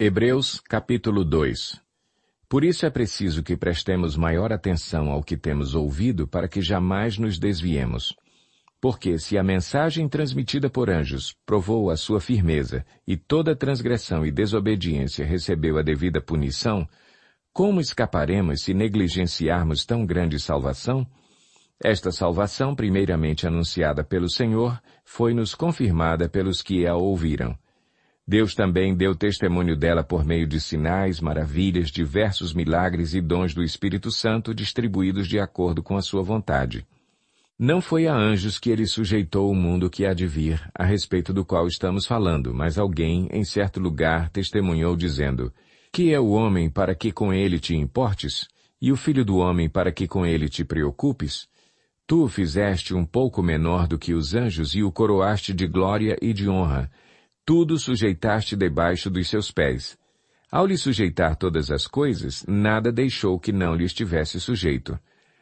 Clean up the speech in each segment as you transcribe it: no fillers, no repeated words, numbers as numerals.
Hebreus, capítulo 2. Por isso é preciso que prestemos maior atenção ao que temos ouvido para que jamais nos desviemos. Porque se a mensagem transmitida por anjos provou a sua firmeza e toda transgressão e desobediência recebeu a devida punição, como escaparemos se negligenciarmos tão grande salvação? Esta salvação, primeiramente anunciada pelo Senhor, foi-nos confirmada pelos que a ouviram. Deus também deu testemunho dela por meio de sinais, maravilhas, diversos milagres e dons do Espírito Santo distribuídos de acordo com a sua vontade. Não foi a anjos que ele sujeitou o mundo que há de vir, a respeito do qual estamos falando, mas alguém, em certo lugar, testemunhou dizendo: Que é o homem para que com ele te importes? E o filho do homem para que com ele te preocupes? Tu o fizeste um pouco menor do que os anjos e o coroaste de glória e de honra. Tudo sujeitaste debaixo dos seus pés. Ao lhe sujeitar todas as coisas, nada deixou que não lhe estivesse sujeito.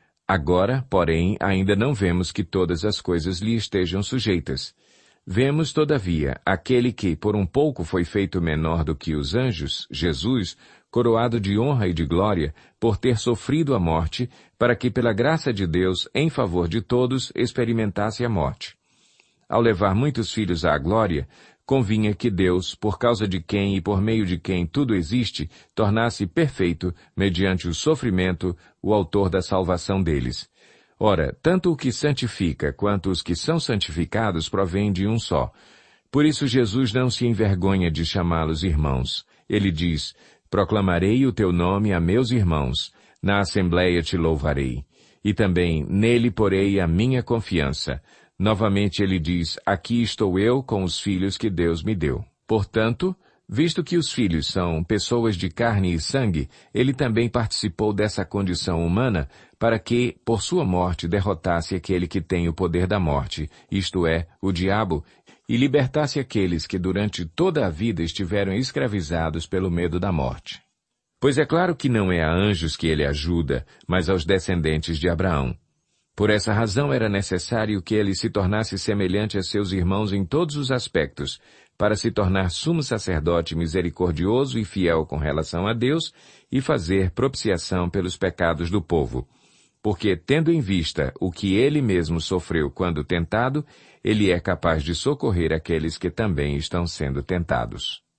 Agora, porém, ainda não vemos que todas as coisas lhe estejam sujeitas. Vemos, todavia, aquele que por um pouco foi feito menor do que os anjos, Jesus, coroado de honra e de glória, por ter sofrido a morte, para que pela graça de Deus, em favor de todos, experimentasse a morte. Ao levar muitos filhos à glória, convinha que Deus, por causa de quem e por meio de quem tudo existe, tornasse perfeito, mediante o sofrimento, o autor da salvação deles. Ora, tanto o que santifica quanto os que são santificados provêm de um só. Por isso Jesus não se envergonha de chamá-los irmãos. Ele diz: Proclamarei o teu nome a meus irmãos, na assembleia te louvarei. E também nele porei a minha confiança. Novamente ele diz: Aqui estou eu com os filhos que Deus me deu. Portanto, visto que os filhos são pessoas de carne e sangue, ele também participou dessa condição humana para que, por sua morte, derrotasse aquele que tem o poder da morte, isto é, o diabo, e libertasse aqueles que durante toda a vida estiveram escravizados pelo medo da morte. Pois é claro que não é a anjos que ele ajuda, mas aos descendentes de Abraão. Por essa razão era necessário que ele se tornasse semelhante a seus irmãos em todos os aspectos, para se tornar sumo sacerdote misericordioso e fiel com relação a Deus e fazer propiciação pelos pecados do povo. Porque, tendo em vista o que ele mesmo sofreu quando tentado, ele é capaz de socorrer aqueles que também estão sendo tentados.